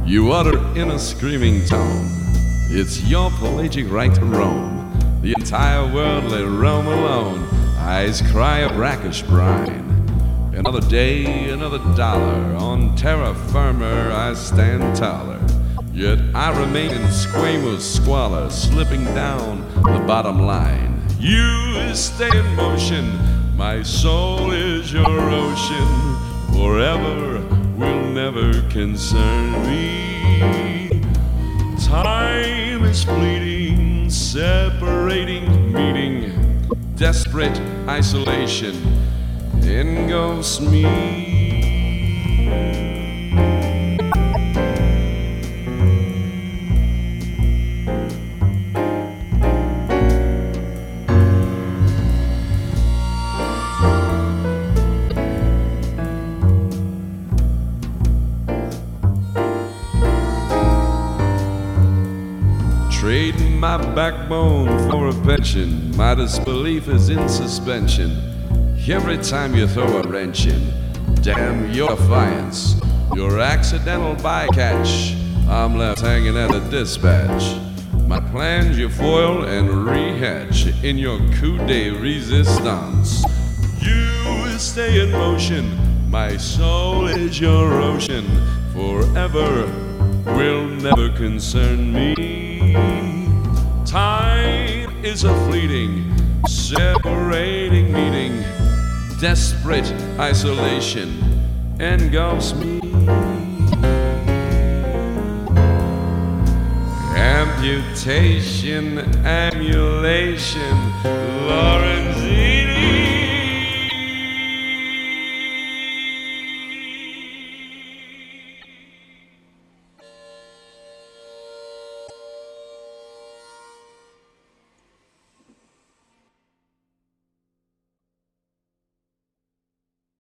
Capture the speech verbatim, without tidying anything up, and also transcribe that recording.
You utter in a screaming tone, it's your pelagic right to roam. The entire world lay roam alone. Eyes cry a brackish brine. Another day, another dollar. On terra firma I stand taller. Yet I remain in squamous squalor, slipping down the bottom line. You stay in motion, my soul is your ocean. Forever will never concern me. Time is fleeting, separating, meeting. Desperate isolation engulfs me. Trading my backbone for a pension, my disbelief is in suspension. Every time you throw a wrench in, damn your defiance, your accidental bycatch, I'm left hanging at a dispatch. My plans you foil and rehatch in your coup de resistance. You stay in motion, my soul is your ocean. Forever will never concern me. Time is a fleeting, separating meeting. Desperate isolation engulfs me. Amputation, emulation, Lorenzine.